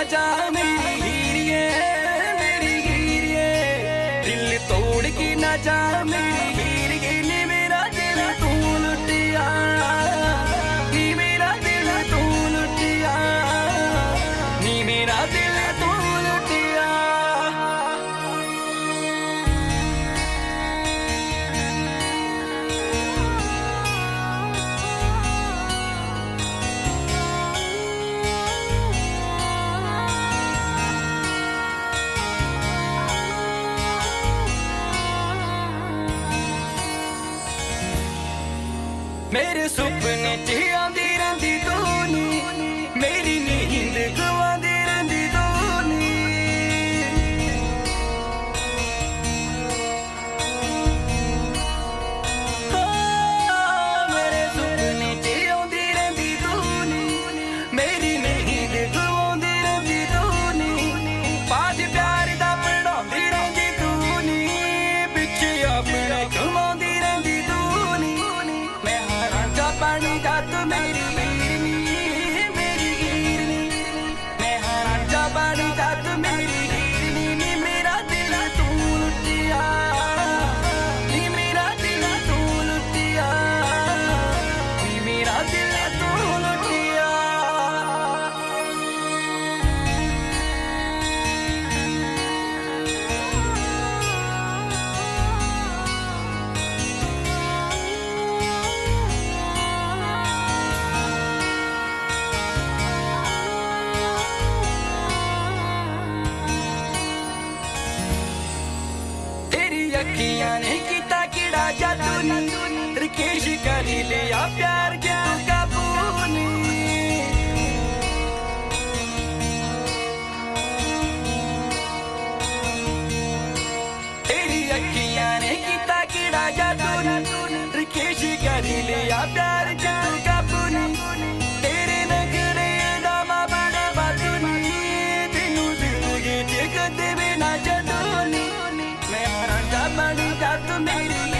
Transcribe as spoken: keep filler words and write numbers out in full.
जा मेरी हीरिए, मेरी हीरिए, दिल तोड़ के ना जा मेरी हीरिए, नी मेरा दिल तू लुटिया, नी मेरा दिल तू लुटिया, नी मेरा दिल तू लुटिया। मेरे सुपने च आंदी रहिंदी तू नी, मेरी नींद गवांदी रहिंदी तू नी। मेरे सुपने च आंदी रहिंदी तू नी, मेरी नींद गवांदी रहिंदी तू नी। पाज प्यार दा पढ़ाउंदी रहिंदी तू नी, पिछे अपने घुमाउंदी रहिंदी तू नी। पानी जात मेरी हीरनी, मेरी हीरनी, मैं हाँ रांझा पानी जात मेरी हीरनी, नी मेरा दिल तू लुटिया, नी मेरा दिल तू लुटिया, नी मेरा दिल तू लुटिया। अखियां ने किता किड़ा जादू नी, रिकेश कर लिया प्यार जादू काबू नी। तेरी अखियां ने किता किड़ा जादू नी, रिकेश कर लिया प्यार जादू काबू नी। तेरे नखरे दा मां बड़ा बादू नी, तेनू जिंदगी च कदे भी ना जदू नी। मैं रांझा पानी जात मेरी